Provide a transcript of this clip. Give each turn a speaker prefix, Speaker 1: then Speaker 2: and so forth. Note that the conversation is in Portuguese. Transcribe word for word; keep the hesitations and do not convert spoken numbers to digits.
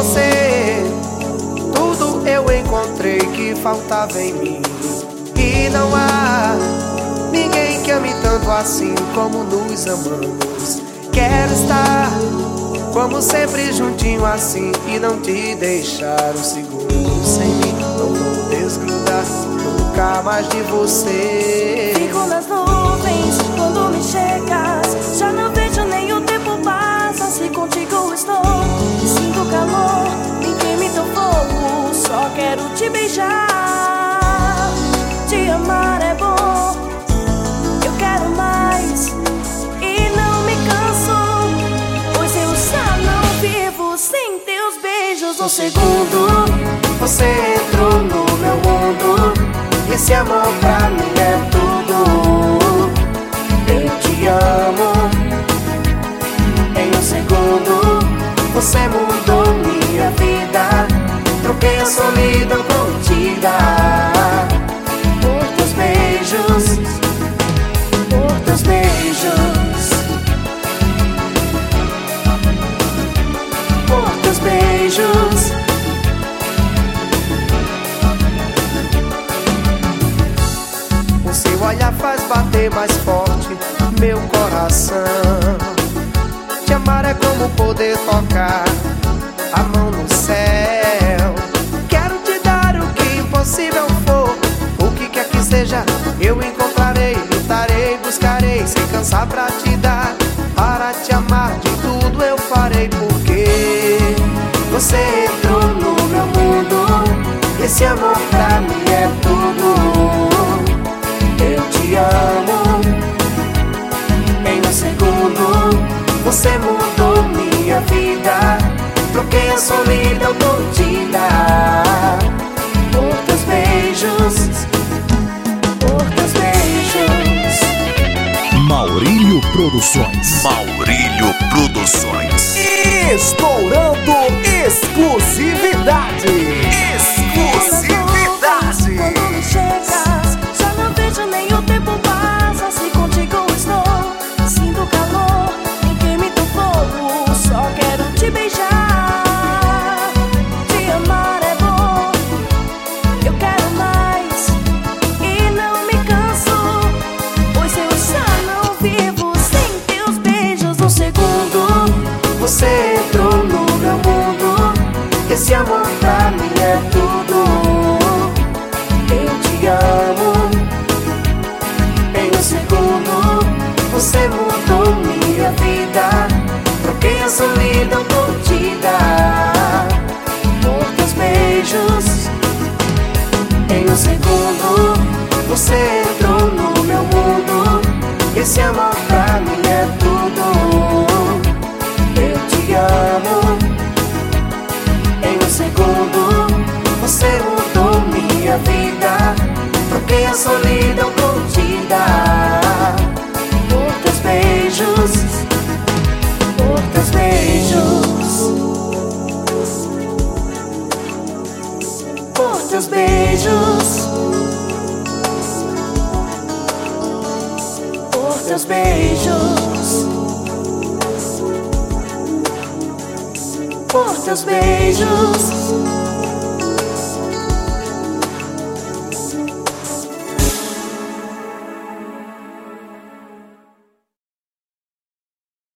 Speaker 1: você tudo eu encontrei que faltava em mim. E não há ninguém que ame tanto assim como nos amamos. Quero estar como sempre juntinho assim e não te deixar um segundo sem mim. Não vou desgrudar nunca mais de você.
Speaker 2: Fico nas nuvens quando me chegas, já não vejo nem o tempo passa. Se contigo estou, sinto calor, ninguém me deu fogo. Só quero te beijar, te amar é bom. Eu quero mais e não me canso, pois eu já não vivo sem teus beijos. Um segundo
Speaker 1: você entrou no meu mundo, esse amor pra mim é tudo. Eu te amo. Em um segundo você mudou minha vida. Troquei a solidão por te dar. Por teus beijos, por teus beijos, por teus beijos. O seu olhar faz bater mais forte meu coração. Te amar é como poder tocar a mão no céu. Quero te dar o que impossível for. O que quer que seja eu encontrarei, lutarei, buscarei sem cansar pra te dar. Para te amar de tudo eu farei, porque você entrou no meu mundo. Esse amor pra mim é tudo. Eu te amo. Em um segundo você mudou minha vida. Troquei a solidão por te dar. Por teus beijos, por teus beijos.
Speaker 3: Maurílio Produções.
Speaker 4: Maurílio Produções.
Speaker 3: Estourando exclusividade.
Speaker 2: Exclusividade. Quando me chegas, já não vejo nem o tempo passa. Se contigo estou, sinto calor, ninguém me deu fogo. Só quero te beijar, te amar é bom. Eu quero mais e não me canso, pois eu já não vivo sem teus beijos. Um segundo
Speaker 1: você entrou no meu mundo. Esse amor pra mim é tudo. Eu te amo. Em um segundo você mudou minha vida. Troquei a solidão por te dar. Por teus beijos. Em um segundo você entrou no meu mundo. Esse amor pra mim é tudo. Eu te amo. Em um segundo você mudou minha vida. Troquei a solidão por te dar. Por teus beijos, por teus beijos, por teus beijos, por teus beijos, por teus beijos.